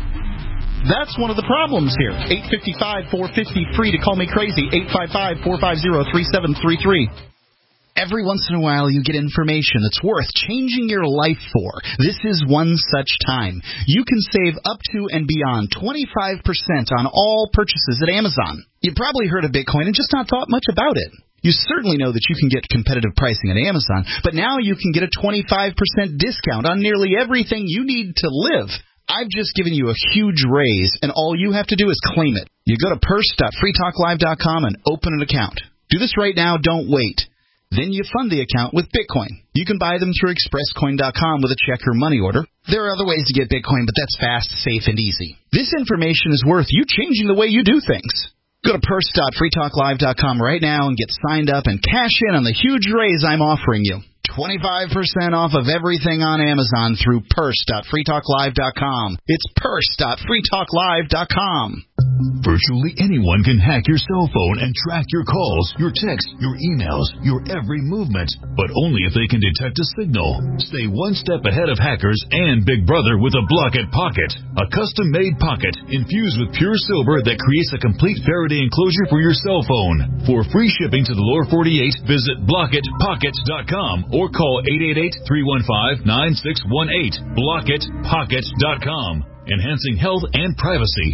That's one of the problems here. eight five five, four five zero, free to call me crazy. eight five five, four five zero, three seven three three. Every once in a while you get information that's worth changing your life for. This is one such time. You can save up to and beyond twenty-five percent on all purchases at Amazon. You probably heard of Bitcoin and just not thought much about it. You certainly know that you can get competitive pricing at Amazon, but now you can get a twenty-five percent discount on nearly everything you need to live. I've just given you a huge raise, and all you have to do is claim it. You go to purse dot free talk live dot com and open an account. Do this right now. Don't wait. Then you fund the account with Bitcoin. You can buy them through express coin dot com with a check or money order. There are other ways to get Bitcoin, but that's fast, safe, and easy. This information is worth you changing the way you do things. Go to purse dot free talk live dot com right now and get signed up and cash in on the huge raise I'm offering you. twenty-five percent off of everything on Amazon through purse dot free talk live dot com. It's purse dot free talk live dot com. Virtually anyone can hack your cell phone and track your calls, your texts, your emails, your every movement, but only if they can detect a signal. Stay one step ahead of hackers and Big Brother with a Blockit Pocket, a custom-made pocket infused with pure silver that creates a complete Faraday enclosure for your cell phone. For free shipping to the lower forty-eight, visit blockit pocket dot com or call eight eight eight, three one five, nine six one eight. blockit pocket dot com, enhancing health and privacy.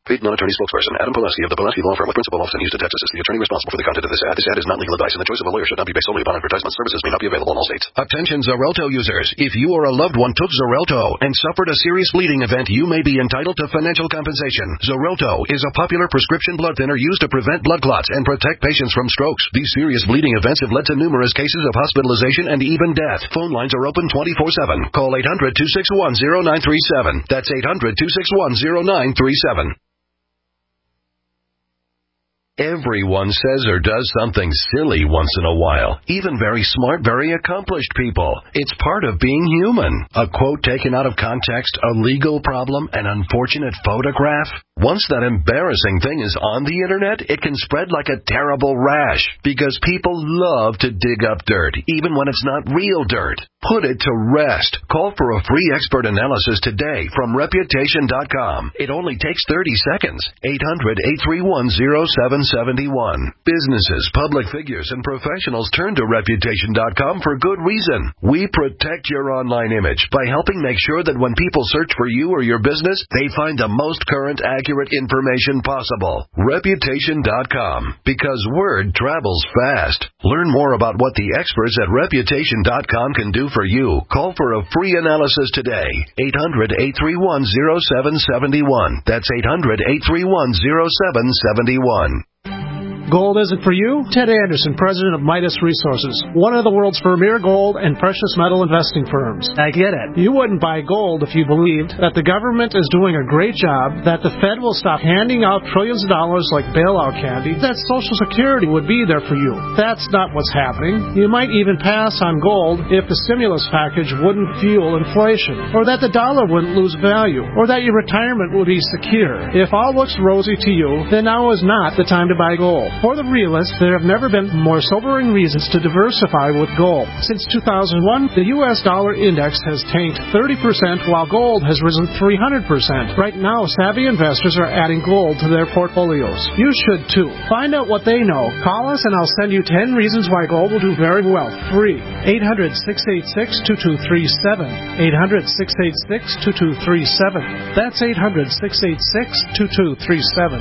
Paid non-attorney spokesperson Adam Pulaski of the Pulaski Law Firm with principal office in Houston, Texas is the attorney responsible for the content of this ad. This ad is not legal advice, and the choice of a lawyer should not be based solely upon advertisement. Services may not be available in all states. Attention Xarelto users. If you or a loved one took Xarelto and suffered a serious bleeding event, you may be entitled to financial compensation. Xarelto is a popular prescription blood thinner used to prevent blood clots and protect patients from strokes. These serious bleeding events have led to numerous cases of hospitalization and even death. Phone lines are open twenty-four seven. Call eight hundred, two six one, zero nine three seven. That's eight hundred, two six one, zero nine three seven. Everyone says or does something silly once in a while. Even very smart, very accomplished people. It's part of being human. A quote taken out of context, a legal problem, an unfortunate photograph. Once that embarrassing thing is on the internet, it can spread like a terrible rash because people love to dig up dirt, even when it's not real dirt. Put it to rest. Call for a free expert analysis today from Reputation dot com. It only takes thirty seconds. eight hundred, eight three one, zero seven seven one. Businesses, public figures, and professionals turn to Reputation dot com for good reason. We protect your online image by helping make sure that when people search for you or your business, they find the most current, accurate information possible. Reputation dot com. Because word travels fast. Learn more about what the experts at Reputation dot com can do for you. Call for a free analysis today. eight hundred, eight three one, zero seven seven one. That's eight hundred, eight three one, zero seven seven one. Gold isn't for you? Ted Anderson, president of Midas Resources, one of the world's premier gold and precious metal investing firms. I get it. You wouldn't buy gold if you believed that the government is doing a great job, that the Fed will stop handing out trillions of dollars like bailout candy, that Social Security would be there for you. That's not what's happening. You might even pass on gold if the stimulus package wouldn't fuel inflation, or that the dollar wouldn't lose value, or that your retirement would be secure. If all looks rosy to you, then now is not the time to buy gold. For the realists, there have never been more sobering reasons to diversify with gold. Since two thousand one, the U S dollar index has tanked thirty percent while gold has risen three hundred percent. Right now, savvy investors are adding gold to their portfolios. You should too. Find out what they know. Call us and I'll send you ten reasons why gold will do very well. Free. eight hundred, six eight six, two two three seven. eight hundred, six eight six, two two three seven. That's eight hundred, six eight six, two two three seven.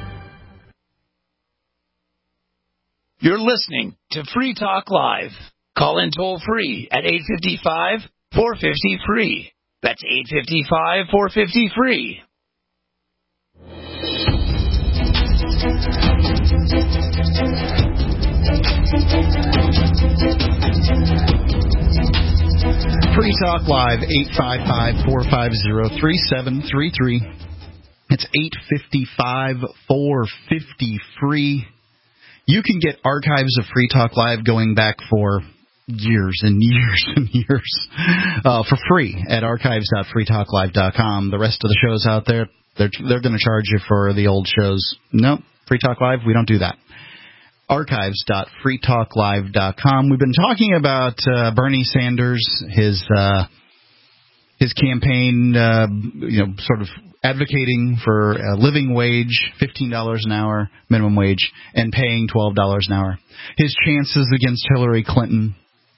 You're listening to Free Talk Live. Call in toll free at eight five five, four five zero, free. That's eight five five, four five zero, free. Free Talk Live, eight five five, four five zero, three seven three three. It's eight five five, four five zero, free. You can get archives of Free Talk Live going back for years and years and years uh, for free at archives dot free talk live dot com. The rest of the shows out there, they're they're going to charge you for the old shows. Nope, Free Talk Live, we don't do that. archives dot free talk live dot com. We've been talking about uh, Bernie Sanders, his uh, his campaign, uh, you know, sort of advocating for a living wage, fifteen dollars an hour minimum wage, and paying twelve dollars an hour. His chances against Hillary Clinton.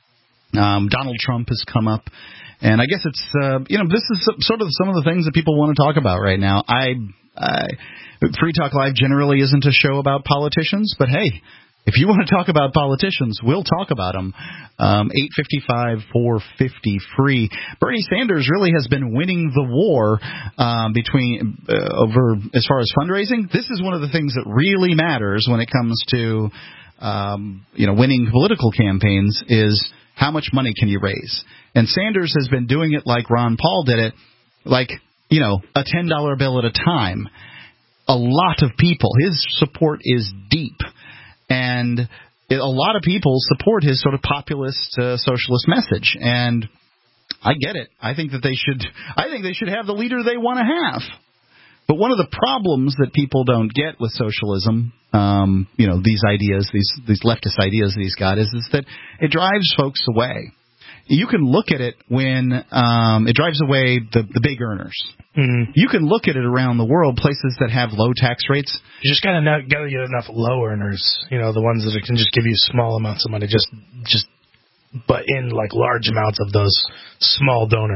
Um, Donald Trump has come up. And I guess it's, uh, you know, this is sort of some of the things that people want to talk about right now. I, I Free Talk Live generally isn't a show about politicians, but hey, if you want to talk about politicians, we'll talk about them. Um, eight five five, four five zero, free. Bernie Sanders really has been winning the war um, between uh, over as far as fundraising. This is one of the things that really matters when it comes to um, you know winning political campaigns is how much money can you raise. And Sanders has been doing it like Ron Paul did it, like you know a ten dollar bill at a time. A lot of people, his support is deep. And it, a lot of people support his sort of populist uh, socialist message, and I get it. I think that they should. I think they should have the leader they want to have. But one of the problems that people don't get with socialism, um, you know, these ideas, these these leftist ideas that he's got, is is that it drives folks away. You can look at it when um, it drives away the, the big earners. Mm-hmm. You can look at it around the world, places that have low tax rates. You just got to get enough low earners, you know, the ones that can just give you small amounts of money, just, just, but in like large amounts of those small donors.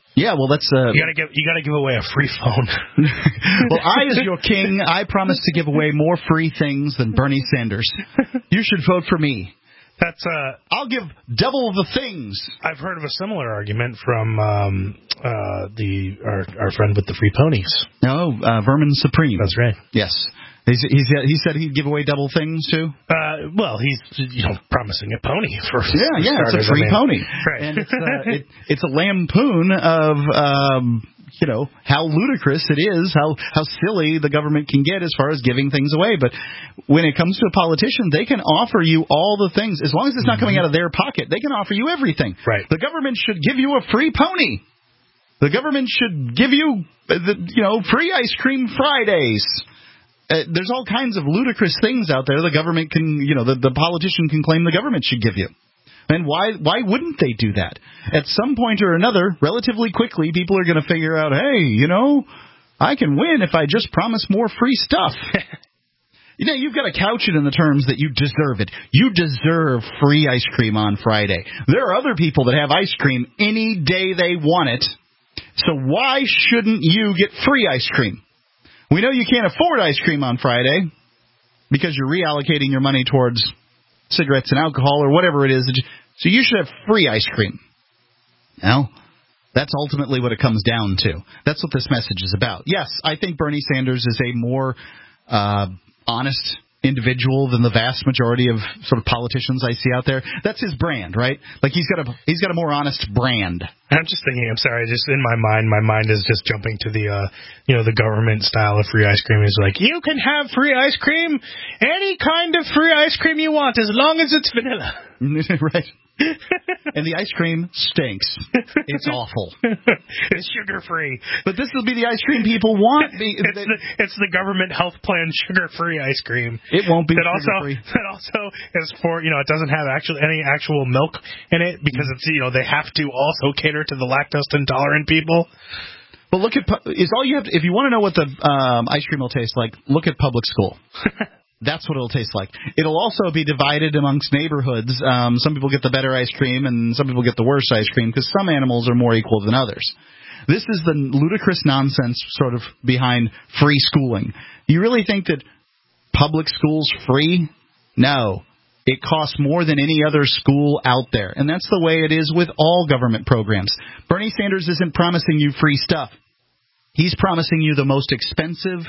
Yeah, well, that's uh, you gotta give you gotta give away a free phone. Well, I, as your king, I promise to give away more free things than Bernie Sanders. You should vote for me. That's uh, I'll give double the things. I've heard of a similar argument from um, uh, the our, our friend with the free ponies. No, uh, Vermin Supreme. That's right. Yes. He's, he's, he said he'd give away double things, too? Uh, well, he's, you know, promising a pony for Yeah, for yeah, starters, it's a free I mean. pony. Right. And it's, uh, it, it's a lampoon of, um, you know, how ludicrous it is, how, how silly the government can get as far as giving things away. But when it comes to a politician, they can offer you all the things. As long as it's not coming out of their pocket, they can offer you everything. Right. The government should give you a free pony. The government should give you, the, you know, free ice cream Fridays. Uh, there's all kinds of ludicrous things out there the government can, you know, the, the politician can claim the government should give you. And why why wouldn't they do that? At some point or another, relatively quickly, people are going to figure out, hey, you know, I can win if I just promise more free stuff. You know, you've got to couch it in the terms that you deserve it. You deserve free ice cream on Friday. There are other people that have ice cream any day they want it. So why shouldn't you get free ice cream? We know you can't afford ice cream on Friday because you're reallocating your money towards cigarettes and alcohol or whatever it is. So you should have free ice cream. Now, that's ultimately what it comes down to. That's what this message is about. Yes, I think Bernie Sanders is a more uh, honest individual than the vast majority of sort of politicians I see out there. That's his brand, right? Like he's got a he's got a more honest brand. I'm just thinking, I'm sorry, just in my mind, my mind is just jumping to the, uh, you know, the government style of free ice cream. It's like, you can have free ice cream, any kind of free ice cream you want, as long as it's vanilla. Right. And the ice cream stinks. It's awful. It's sugar-free. But this will be the ice cream people want. It's the, it's the government health plan sugar-free ice cream. It won't be that also sugar-free. That also is for, you know, it doesn't have actual any actual milk in it because it's, you know, they have to also cater to the lactose intolerant people. But look at is all you have to, if you want to know what the um, ice cream will taste like, look at public school. That's what it'll taste like. It'll also be divided amongst neighborhoods. Um, some people get the better ice cream, and some people get the worse ice cream because some animals are more equal than others. This is the ludicrous nonsense sort of behind free schooling. You really think that public school's free? No. It costs more than any other school out there, and that's the way it is with all government programs. Bernie Sanders isn't promising you free stuff. He's promising you the most expensive,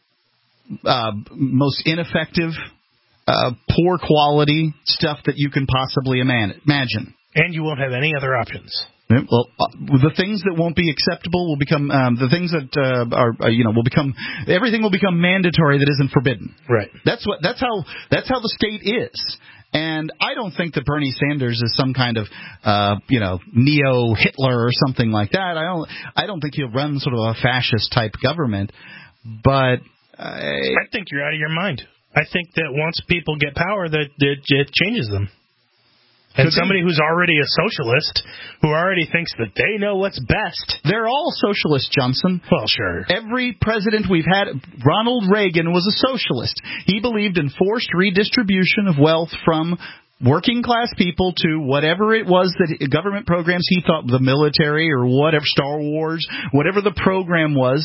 Uh, most ineffective, uh, poor quality stuff that you can possibly imagine. And you won't have any other options. Well, uh, the things that won't be acceptable will become um, the things that uh, are, uh, you know, will become. Everything will become mandatory that isn't forbidden. Right. That's what. That's how. That's how the state is. And I don't think that Bernie Sanders is some kind of, uh, you know, neo Hitler or something like that. I don't. I don't think he'll run sort of a fascist type government, but. I, I think you're out of your mind. I think that once people get power, that it, it changes them. And Could somebody be. who's already a socialist, who already thinks that they know what's best. They're all socialists, Johnson. Well, sure. Every president we've had, Ronald Reagan was a socialist. He believed in forced redistribution of wealth from working class people to whatever it was that government programs he thought, the military or whatever, Star Wars, whatever the program was.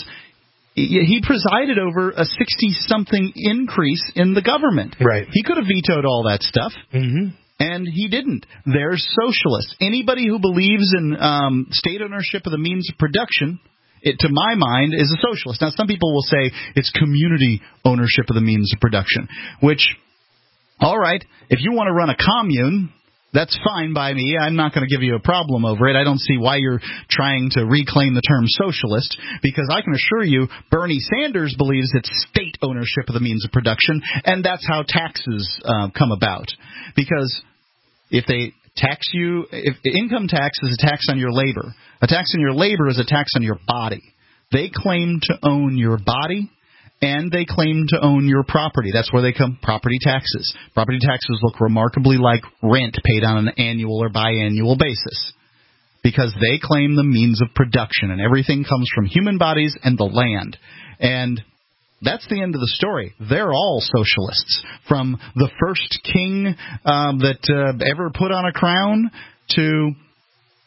He presided over a sixty-something increase in the government. Right. He could have vetoed all that stuff, mm-hmm. and he didn't. They're socialists. Anybody who believes in um, state ownership of the means of production, it, to my mind, is a socialist. Now, some people will say it's community ownership of the means of production, which, all right, if you want to run a commune, that's fine by me. I'm not going to give you a problem over it. I don't see why you're trying to reclaim the term socialist, because I can assure you Bernie Sanders believes it's state ownership of the means of production, and that's how taxes uh, come about. Because if they tax you, if income tax is a tax on your labor, a tax on your labor is a tax on your body. They claim to own your body, and they claim to own your property. That's where they come, property taxes. Property taxes look remarkably like rent paid on an annual or biannual basis, because they claim the means of production, and everything comes from human bodies and the land. And that's the end of the story. They're all socialists, from the first king um, that uh, ever put on a crown to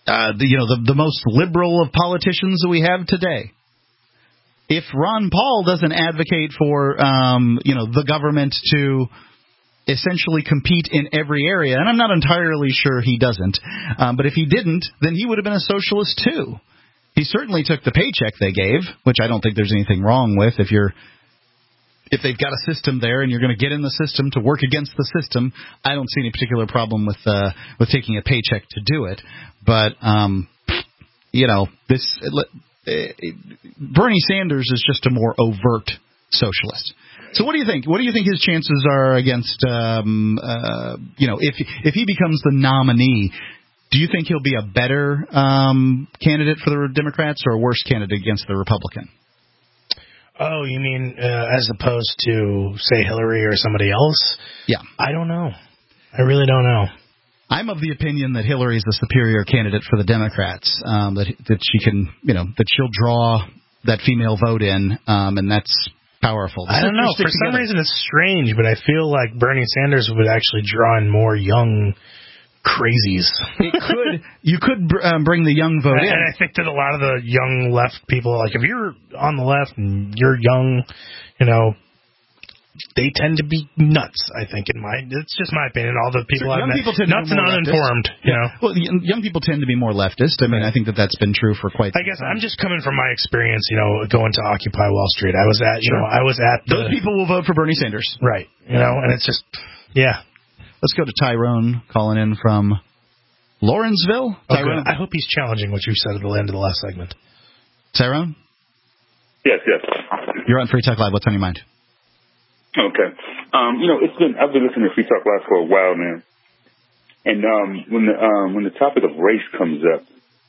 uh, the, you know, the, the most liberal of politicians that we have today. If Ron Paul doesn't advocate for, um, you know, the government to essentially compete in every area, and I'm not entirely sure he doesn't, um, but if he didn't, then he would have been a socialist too. He certainly took the paycheck they gave, which I don't think there's anything wrong with. If you're, if they've got a system there and you're going to get in the system to work against the system, I don't see any particular problem with uh, with taking a paycheck to do it. But um, you know, this uh, Bernie Sanders is just a more overt socialist. So what do you think? What do you think his chances are against, um, uh, you know, if if he becomes the nominee? Do you think he'll be a better um, candidate for the Democrats or a worse candidate against the Republican? Oh, you mean uh, as opposed to, say, Hillary or somebody else? Yeah. I don't know. I really don't know. I'm of the opinion that Hillary is the superior candidate for the Democrats, um, that that she can, you know, that she'll draw that female vote in, um, and that's powerful. I don't know. For some reason, it's strange, but I feel like Bernie Sanders would actually draw in more young crazies. It could. You could um, bring the young vote and, in. And I think that a lot of the young left people, like if you're on the left and you're young, you know, they tend to be nuts, I think, in my, it's just my opinion. All the people I've met, nuts and uninformed, you know. Well, young people tend to be more leftist. I mean, I think that that's been true for quite some I guess time. I'm just coming from my experience, you know, going to Occupy Wall Street. I was at, you Sure. know, I was at the... Those people will vote for Bernie Sanders. Right. You know, and it's just, yeah. Let's go to Tyrone calling in from Lawrenceville. Oh, Tyrone, I hope he's challenging what you said at the end of the last segment. Tyrone? Yes, yes. You're on Free Talk Live. What's on your mind? Okay. Um, you know, it's been I've been listening to Free Talk Live for a while now, and um, when the um, when the topic of race comes up,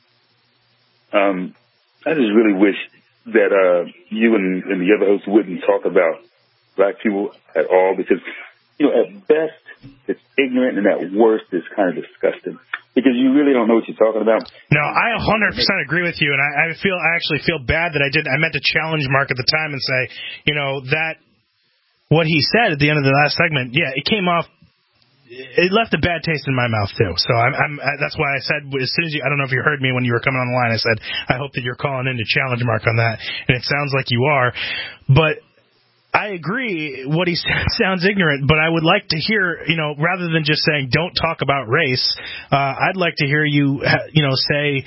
um, I just really wish that uh, you and, and the other hosts wouldn't talk about black people at all, because you know, at best it's ignorant, and at worst it's kind of disgusting, because you really don't know what you're talking about. No, I one hundred percent agree with you, and I, I feel I actually feel bad that I did. I meant to challenge Mark at the time and say, you know, that. What he said at the end of the last segment, yeah, it came off, it left a bad taste in my mouth, too. So I'm, I'm, that's why I said, as soon as you, I don't know if you heard me when you were coming on the line, I said, I hope that you're calling in to challenge Mark on that. And it sounds like you are. But I agree, what he said sounds ignorant, but I would like to hear, you know, rather than just saying, don't talk about race, uh, I'd like to hear you, you know, say,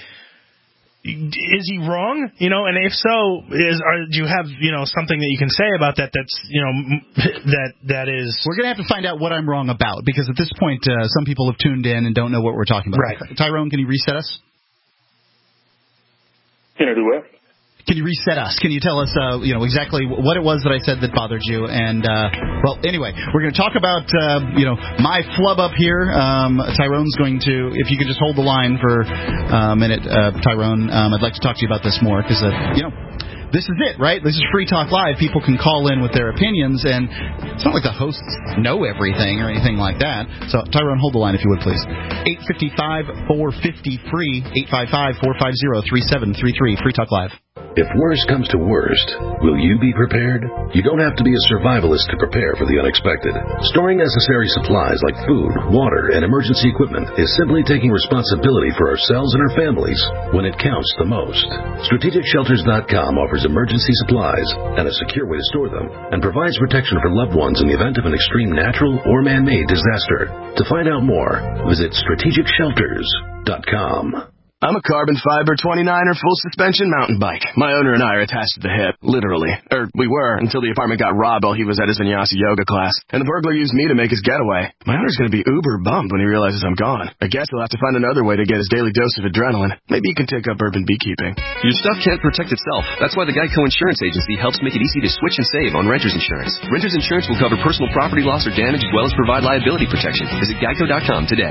is he wrong? You know, and if so, is are, do you have, you know, something that you can say about that? That's, you know, that that is. We're gonna have to find out what I'm wrong about, because at this point, uh, some people have tuned in and don't know what we're talking about. Right. Tyrone, can you reset us? Can I do what? Can you reset us? Can you tell us, uh, you know, exactly what it was that I said that bothered you? And, uh, well, anyway, we're going to talk about, uh, you know, my flub up here. Um, Tyrone's going to, if you could just hold the line for a minute, uh, Tyrone, um, I'd like to talk to you about this more, because, uh, you know, this is it, right? This is Free Talk Live. People can call in with their opinions, and it's not like the hosts know everything or anything like that. So, Tyrone, hold the line if you would, please. eight five five, four five zero, free, eight five five, four five zero, three seven three three, Free Talk Live. If worst comes to worst, will you be prepared? You don't have to be a survivalist to prepare for the unexpected. Storing necessary supplies like food, water, and emergency equipment is simply taking responsibility for ourselves and our families when it counts the most. Strategic Shelters dot com offers emergency supplies and a secure way to store them, and provides protection for loved ones in the event of an extreme natural or man-made disaster. To find out more, visit Strategic Shelters dot com. I'm a carbon fiber twenty-niner full suspension mountain bike. My owner and I are attached to the hip, literally. Or we were, until the apartment got robbed while he was at his vinyasa yoga class. And the burglar used me to make his getaway. My owner's going to be uber bummed when he realizes I'm gone. I guess he'll have to find another way to get his daily dose of adrenaline. Maybe he can take up urban beekeeping. Your stuff can't protect itself. That's why the Geico Insurance Agency helps make it easy to switch and save on renter's insurance. Renter's insurance will cover personal property loss or damage as well as provide liability protection. Visit geico dot com today.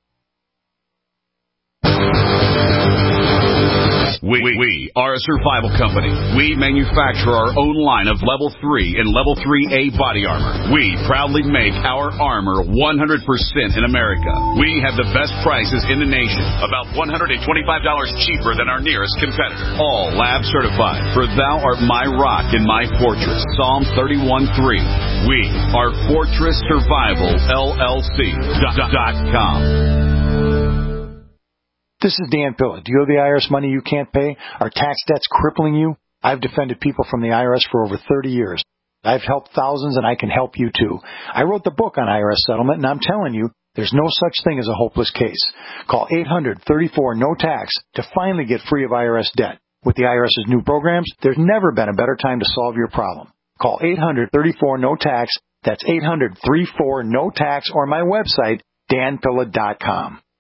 We, we are a survival company. We manufacture our own line of Level three and Level three A body armor. We proudly make our armor one hundred percent in America. We have the best prices in the nation, about one hundred twenty-five dollars cheaper than our nearest competitor. All lab certified, for thou art my rock and my fortress. Psalm thirty-one three. We are Fortress Survival L L C dot com. This is Dan Pilla. Do you owe the I R S money you can't pay? Are tax debts crippling you? I've defended people from the I R S for over thirty years. I've helped thousands, and I can help you too. I wrote the book on I R S settlement, and I'm telling you, there's no such thing as a hopeless case. Call eight hundred thirty-four no tax to finally get free of I R S debt. With the IRS's new programs, there's never been a better time to solve your problem. Call eight hundred thirty-four no tax. That's eight hundred thirty-four no tax, or my website, dan pilla dot com.